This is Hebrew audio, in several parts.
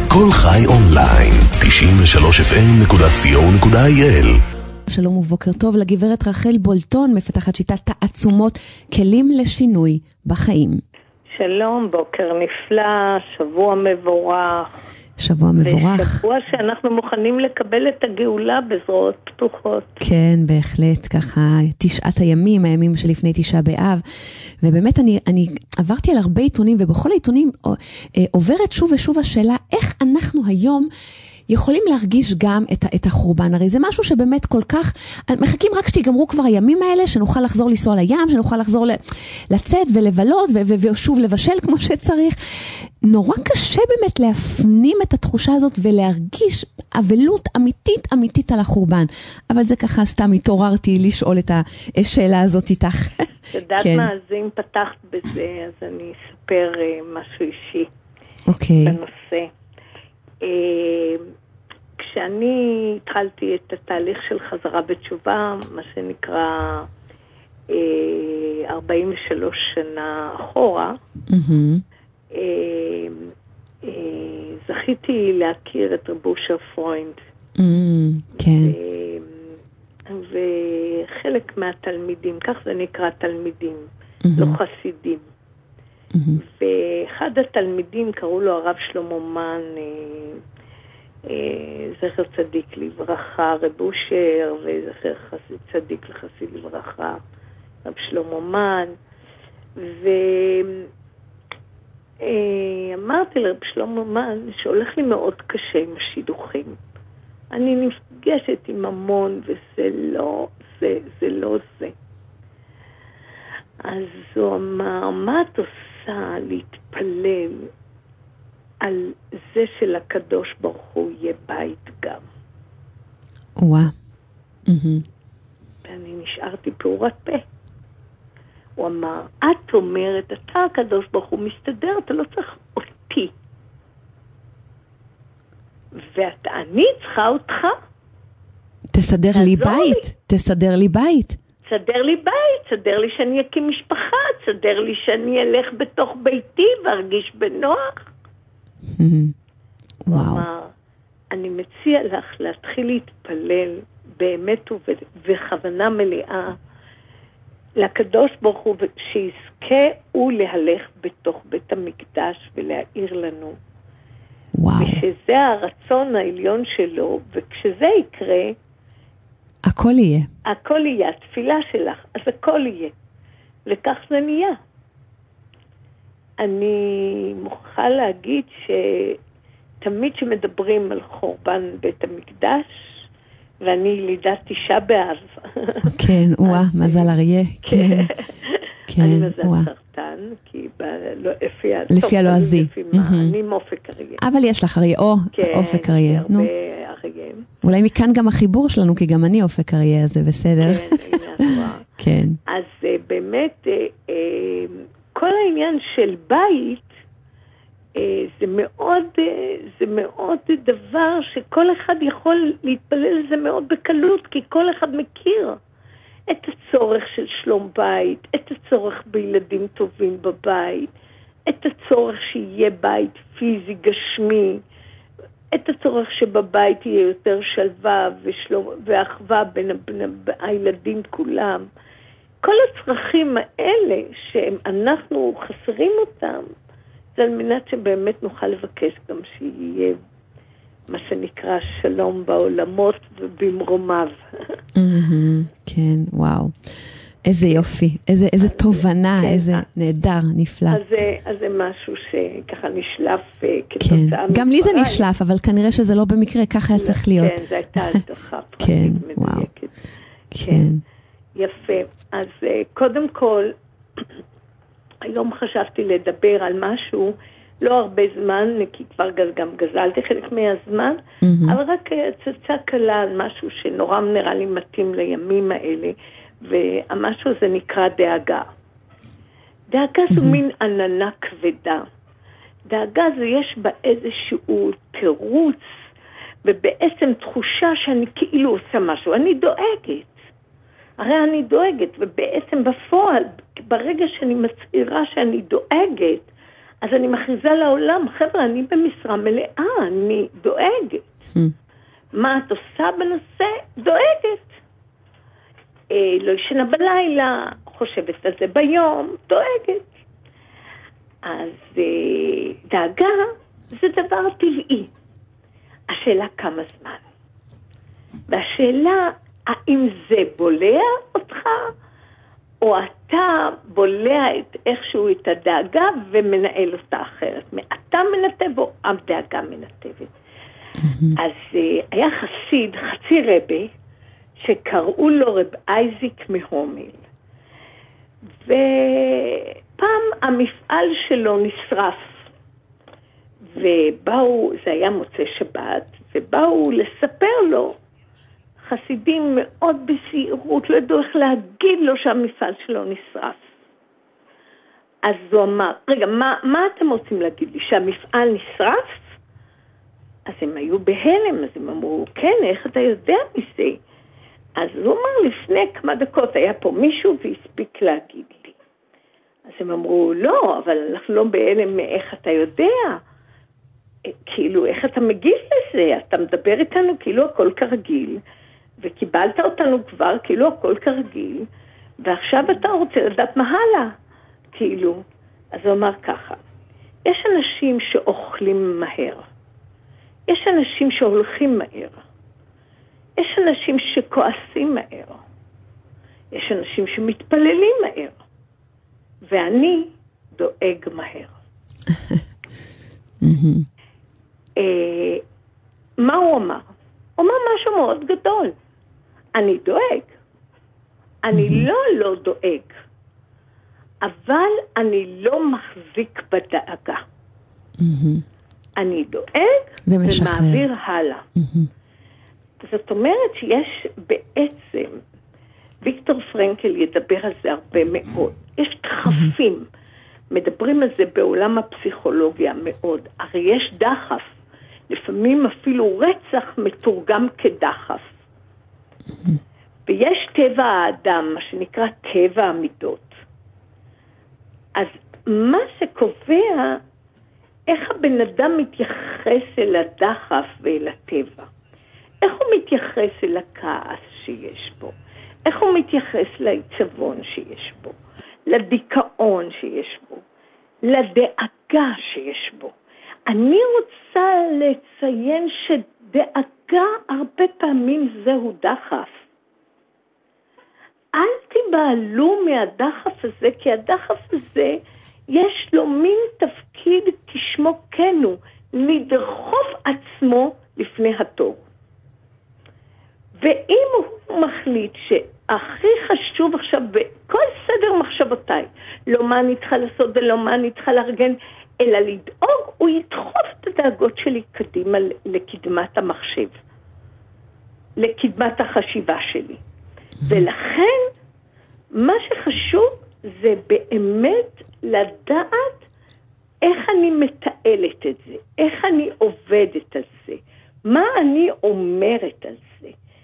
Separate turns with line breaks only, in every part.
כל חי אונליין, 93fm.co.il.
שלום ובוקר טוב לגברת רחל בולטון, מפתחת שיטת תעצומות, כלים לשינוי בחיים.
שלום, בוקר נפלא, שבוע מבורך.
שבוע מבורך.
ושבוע שאנחנו מוכנים לקבל את הגאולה בזרועות פתוחות.
כן, בהחלט, ככה 9 הימים, הימים שלפני 9 באב. ובאמת אני עברתי על הרבה עיתונים, ובכל העיתונים עוברת שוב ושוב השאלה, איך אנחנו היום יכולים להרגיש גם את החורבן. הרי זה משהו שבאמת כל כך, מחכים רק שתיגמרו כבר הימים האלה, שנוכל לחזור לנסוע לים, שנוכל לחזור לצאת ולבלות, ושוב לבשל כמו שצריך. נורא קשה באמת להפנים את התחושה הזאת, ולהרגיש אבלות אמיתית על החורבן. אבל זה ככה סתם התעוררתי לשאול את השאלה הזאת איתך.
יודעת מה, אז אם פתחת בזה, אז אני אספר משהו אישי.
אוקיי.
בנושא. כשאני התחלתי את התהליך של חזרה בתשובה, מה שנקרא 43 שנה אחורה, זכיתי להכיר את רב אושר פרוינד.
כן.
וחלק מהתלמידים, כך זה נקרא תלמידים, לא חסידים. ואחד התלמידים קראו לו הרב שלמה מן, זכר צדיק לברכה, רב אושר, וזכר צדיק וחסיד לברכה, רב שלמה מן. ואמרתי לרב שלמה מן שהולך לי מאוד קשה עם השידוכים. אני נפגשת עם המון, וזה לא זה. אז הוא אמר, מה את עושה להתפלל על זה שלקדוש ברוך הוא יהיה בית גם?
וואה.
ואני נשארתי פעורת פה. הוא אמר, את אומרת, אתה הקדוש ברוך הוא מסתדר, אתה לא צריך אותי. ואני צריכה אותך.
תסדר לי בית, תסדר לי בית.
תסדר לי בית, תסדר לי שאני אקים משפחה, תסדר לי שאני אלך בתוך ביתי וארגיש בנוח. הוא אמר, אני מציע לך להתחיל להתפלל באמת וכוונה מלאה לקדוש ברוך הוא, שיזכה הוא להלך בתוך בית המקדש ולהאיר לנו. ושזה הרצון העליון שלו, וכשזה יקרה,
הכל יהיה.
הכל יהיה, התפילה שלך, אז הכל יהיה. וכך זה נהיה. אני מוכרחה להגיד שתמיד שמדברים על חורבן בית המקדש, ואני ילידת 9 באב.
כן, וואה, מזל אריה. כן, כן,
אני מזל סרטן, כי
לפי הלועזי.
אני מאופק אריה.
אבל יש לך אריה, אופק אריה.
כן, הרבה אריה.
אולי מכאן גם החיבור שלנו, כי גם אני אופק אריה, אז זה בסדר.
כן, הנה התורה.
כן.
אז באמת, כל העניין של בית, זה מאוד דבר שכל אחד יכול להתפלל לזה מאוד בקלות, כי כל אחד מכיר את הצורך של שלום בית, את הצורך בילדים טובים בבית, את הצורך שיהיה בית פיזי גשמי, את הצורך שבבית יהיה יותר שלווה ואחווה בין הילדים כולם. כל הצרכים האלה שאנחנו חסרים אותם, זה על מנת שבאמת נוכל לבקש גם שיהיה מה שנקרא שלום בעולמות ובמרומיו.
כן, וואו. איזה יופי, איזה תובנה, איזה נהדר, נפלא.
אז זה משהו שככה נשלף כתוצאה מדבריי.
גם לי זה נשלף, אבל כנראה שזה לא במקרה, ככה היה צריך להיות.
כן, זה הייתה הדחה פרטית מדויקת.
כן.
יפה. אז קודם כל, היום חשבתי לדבר על משהו, לא הרבה זמן, כי כבר גם גזלתי חלק מהזמן, אבל רק צצה קלה על משהו שנורא נראה לי מתאים לימים האלה, והמשהו הזה נקרא דאגה. דאגה זו מין עננה כבדה. דאגה זה יש בה איזשהו תירוץ, ובעצם תחושה שאני כאילו עושה משהו. אני דואגת. הרי אני דואגת, ובעצם בפועל, ברגע שאני מצהירה שאני דואגת, אז אני מכריזה לעולם, חבר'ה, אני במשרה מלאה, אני דואגת. מה את עושה בנושא? דואגת. לא ישנה בלילה, חושבת על זה ביום, דואגת. אז דאגה זה דבר טבעי. השאלה כמה זמן. והשאלה, האם זה בולע אותך, או אתה בולע איכשהו את הדאגה ומנהל אותה אחרת. אתה מנתב או הדאגה מנתבת. אז היה חסיד, חצי רבי, שקראו לו רב אייזיק מהומל. ופעם המפעל שלו נשרף. ובאו, זה היה מוצא שבת, ובאו לספר לו, חסידים מאוד בזהירות, לא ידעו איך להגיד לו שהמפעל שלו נשרף. אז הוא אמר, רגע, מה אתם רוצים להגיד לי? שהמפעל נשרף? אז הם היו בהלם, אז הם אמרו, כן, איך אתה יודע מזה? אז הוא אמר, לפני כמה דקות היה פה מישהו והספיק להגיד לי. אז הם אמרו, לא, אבל אנחנו לא בהלם מאיך אתה יודע. כאילו, איך אתה מגיב לזה? אתה מדבר איתנו כאילו הכל כרגיל, וקיבלת אותנו כבר כאילו הכל כרגיל, ועכשיו אתה רוצה לדעת מה הלאה. כאילו, אז הוא אמר ככה, יש אנשים שאוכלים מהר, יש אנשים שהולכים מהר, יש אנשים שכועסים מהר, יש אנשים שמתפללים מהר, ואני דואג מהר. מה הוא אמר? הוא אמר משהו מאוד גדול. אני דואג. אני לא דואג. אבל אני לא מחזיק בדאגה. אני דואג ומעביר הלאה. זאת אומרת שיש בעצם, ויקטור פרנקל ידבר על זה הרבה מאוד, יש דחפים, מדברים על זה בעולם הפסיכולוגיה מאוד, הרי יש דחף, לפעמים אפילו רצח מתורגם כדחף. ויש טבע האדם, מה שנקרא טבע המידות. אז מה שקובע, איך הבן אדם מתייחס אל הדחף ואל הטבע. איך הוא מתייחס אל הכעס שיש בו. איך הוא מתייחס לעצבון שיש בו. לדיכאון שיש בו. לדאגה שיש בו. אני רוצה לציין שדאגה הרבה פעמים זהו דחף. אל תיבהלו מהדחף הזה, כי הדחף הזה יש לו מין תפקיד כשמו כן הוא, לדחוף עצמו לפני התור. ואם הוא מחליט שהכי חשוב עכשיו בכל סדר מחשבותיי, לא מה אני צריכה לעשות ולא מה אני צריכה לארגן, אלא לדאוג, הוא ידחוף את הדאגות שלי קדימה לקדמת המחשב, לקדמת החשיבה שלי. ולכן, מה שחשוב זה באמת לדעת איך אני מתעלת את זה, איך אני עובדת על זה, מה אני אומרת על זה.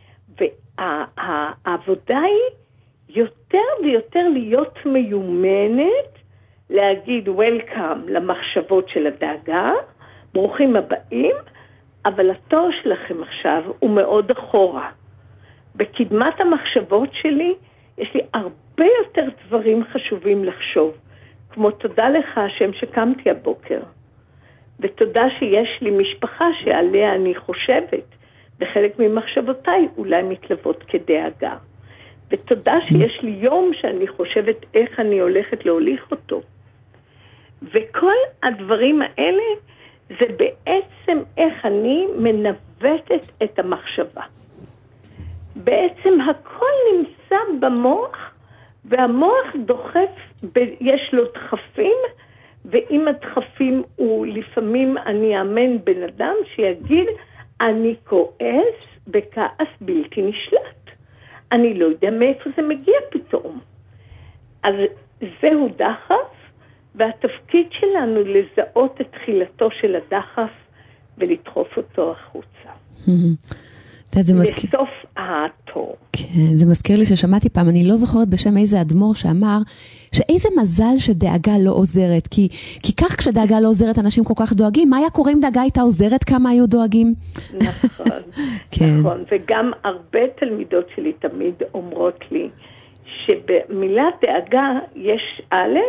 והעבודה היא יותר ויותר להיות מיומנת, להגיד welcome למחשבות של הדאגה, ברוכים הבאים, אבל התור שלכם עכשיו הוא מאוד אחורה. בקדמת המחשבות שלי יש לי הרבה יותר דברים חשובים לחשוב, כמו תודה לך השם שקמתי הבוקר, ותודה שיש לי משפחה שעליה אני חושבת, וחלק ממחשבותיי אולי מתלוות כדאגה, ותודה שיש לי יום שאני חושבת איך אני הולכת להוליך אותו. וכל הדברים האלה זה בעצם איך אני מנווטת את המחשבה. בעצם הכל נמצא במוח, והמוח דוחף, יש לו דחפים, ואם הדחפים הוא לפעמים אני אאמן בן אדם שיגיד, אני כועס בכעס בלתי נשלט. אני לא יודע מאיפה זה מגיע פתאום. אז זהו דחף, והתפקיד שלנו לזהות את תחילתו של הדחף ולדחוף אותו החוצה. לסוף התור.
כן, זה מזכיר לי ששמעתי פעם, אני לא זוכרת בשם איזה אדמו"ר שאמר, שאיזה מזל שדאגה לא עוזרת, כי כך כשדאגה לא עוזרת אנשים כל כך דואגים, מה היה קורה אם דאגה הייתה עוזרת, כמה היו דואגים?
נכון, נכון, וגם הרבה תלמידות שלי תמיד אומרות לי, שבמילה דאגה יש א'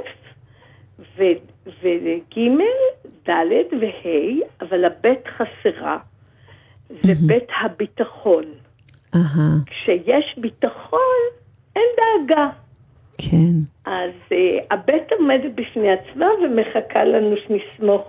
וג', ד' וה', אבל הבית חסרה, זה בית הביטחון. כשיש ביטחון, אין דאגה.
כן.
אז הבית עומדת בפני עצמה ומחכה לנו שנסמוך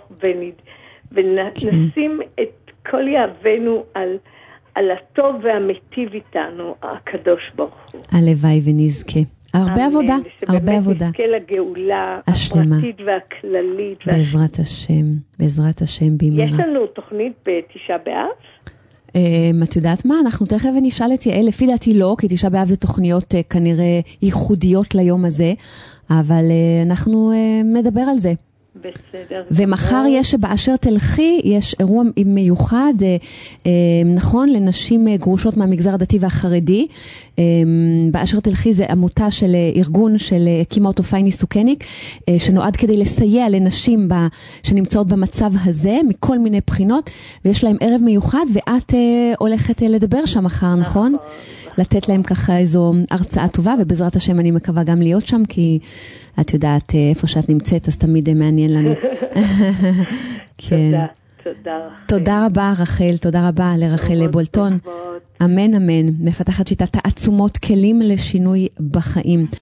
ונשים את כל יהבנו על הטוב והמיטיב הכתיב איתנו, הקדוש ברוך הוא.
הלוואי ונזכה. הרבה עבודה, הרבה עבודה.
שבאמת נזכה לגאולה הפרטית והכללית.
בעזרת השם, בעזרת השם במהרה.
יש לנו תוכנית בתשעה באב?
את יודעת מה? אנחנו תכף נשאל את יעל, לפי דעתי לא, כי תשעה באב זה תוכניות כנראה ייחודיות ליום הזה, אבל אנחנו נדבר על זה.
בסדר.
ומחר יש באשר תלכי, יש אירוע מיוחד, נכון, לנשים גרושות מהמגזר הדתי והחרדי. באשר תלכי זה עמותה של ארגון של הקימה אותו פייני סוכניק, שנועד כדי לסייע לנשים שנמצאות במצב הזה, מכל מיני בחינות, ויש להם ערב מיוחד, ואת הולכת לדבר שם מחר, נכון? לתת להם ככה איזו הרצאה טובה, ובעזרת השם אני מקווה גם להיות שם, כי את יודעת איפה שאת נמצאת, אז תמיד מעניין לנו.
תודה, תודה רחל.
תודה רבה רחל, תודה רבה לרחל בולטון. אמן, אמן. מפתחת שיטת תעצומות כלים לשינוי בחיים.